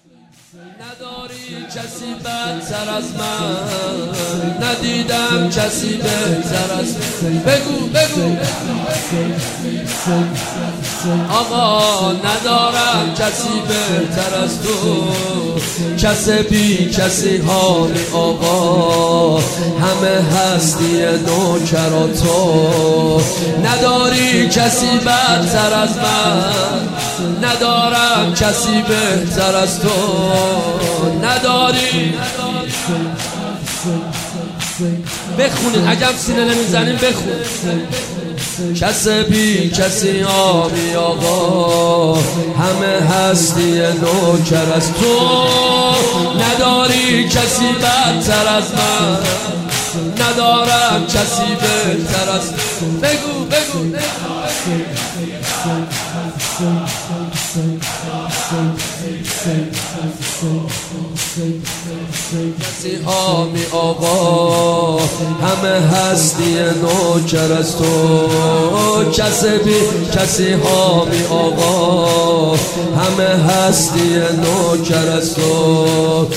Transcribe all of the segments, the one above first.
نداری کسی بدتر از من، ندیدم کسی بهتر از من. بگو آقا ندارم کسی بهتر از تو، کس بی کسی حالی آقا، همه هستی نوکر تو. نداری کسی بدتر از من، ندارم کسی بهتر از تو. نداری بخونید اگر سینه نمیزنیم بخون. کس بی کسی آبی آقا، همه هستی نوکر از تو. نداری کسی بدتر از من، ندارم کسی بهتر از تو. بگو کسی حامی آقا، همه هستی نوکر از تو. کسی بی کسی حامی آقا، همه هستی نوکر از تو.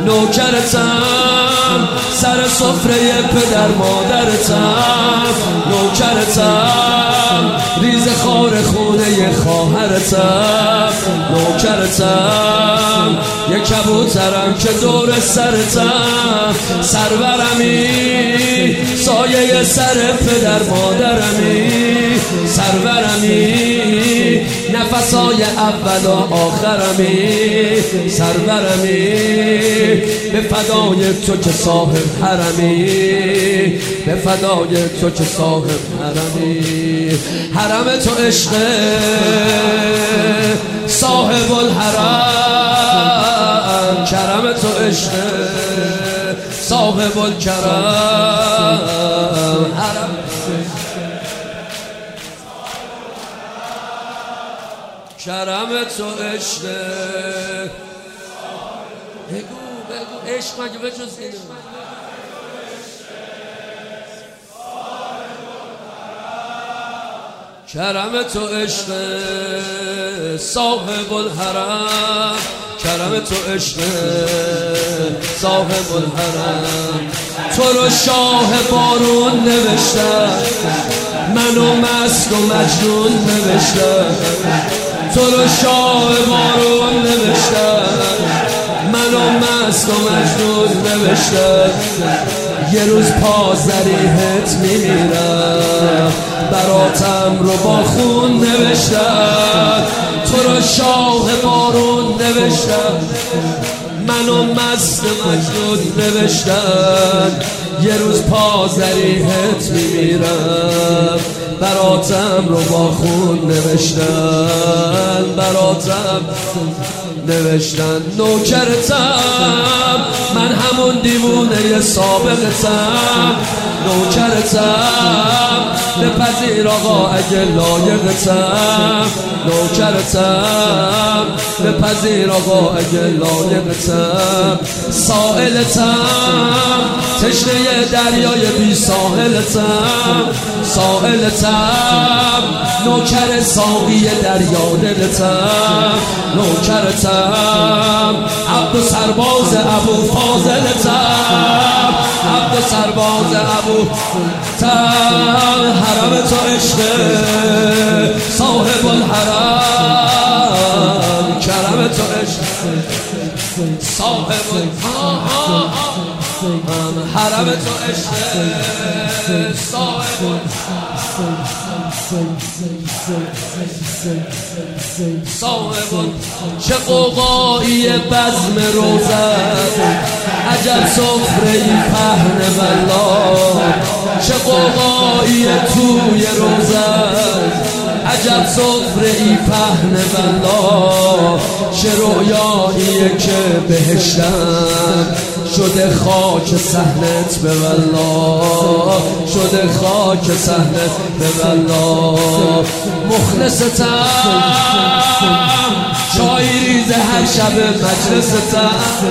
نوکرتم سر سفره پدر مادرتم، نوکرتم ریز خار خونه خواهرتم، نوکرتم یک کبوترم که دور سرتم. سرورمی سایه سر پدر مادرمی، سرورمی نفسای اول و آخرمی، سرورمی به فدای تو که صاحب حرمی، به فدای تو که صاحب حرمی. حرم تو عشق صاحب الحرم، کرم تو عشق صاحب الکرم. حرم کرم تو عشق. بگو عشق مگه به جز اینه؟ کرم تو عشق صاحب الحرم، کرم تو عشق صاحب الحرم. تو رو شاه بارون نوشتم، منو مست و مجنون نوشتم. تو رو شاه بارون نوشتم، منو مست و مجنون نوشتم. یه روز پازریحت میمیرم، براتم رو با خون نوشتم. تو رو شاه بارون نوشتم، منو مست مجنون نوشتم. یه روز پازریحت میمیرم، براتم رو با خون نوشتن، براتم نوشتن. نوکرتم من همون دیوونه سابقتم، نوکرتم بپذیر آقا اگه لایقتم، نوکرتم بپذیر آقا اگه لایقتم. سائلتم تشنه دریای بی ساحلتم، سائلتم نوکر ساقی دریا دلتم، نوکرتم عبد و سرباز ابو فاضلتم، عبد و سرباز ابو تم. حرم تو عشق صاحب الحرم، کرم تو عشق صاحب الحرم. حرم تو عشق صاحب صاحب. چه قوقایی بزم روزت، عجب سفره ای پهن والله. چه قوقایی توی روزت، عجب سفره ای پهن والله. چه رویاییه که بهشتم شده خاک صحنت به والله، شده خاک صحنت به والله. مخلصتم چای ریز هر شب مجلستم،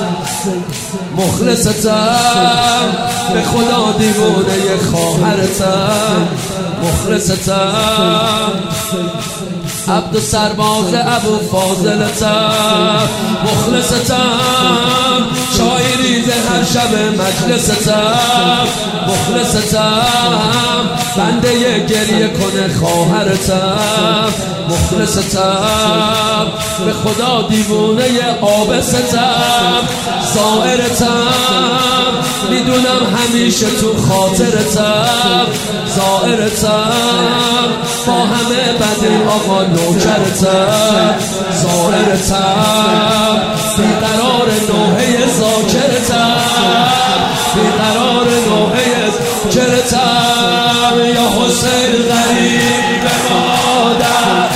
مخلصتم به خدا دیوونه خواهرتم، مخلصتم عبد و سرباز ابو فاضلتم، مخلصتم، چای ریز هر شب مجلستم، مخلصتم، بنده گریه کنه خواهرتم، مخلصتم، به خدا دیوونه آبستم، زائرتم، میدونم همیشه تو خاطرتم، زائرتم، با همه بدی آقا نوکرتم، زائرتم، بیقرار نوحه ذاکرتم، بیقرار نوحه ذاکرتم، یا حسین غریب مادر،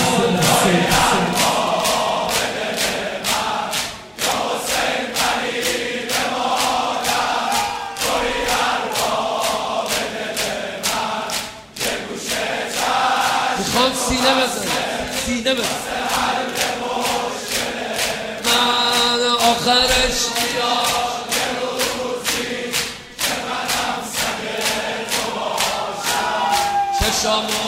میخوام سینه بزن، سینه بزن، من آخرش میاد یه روزی که منم سگ تو باشم، چشامو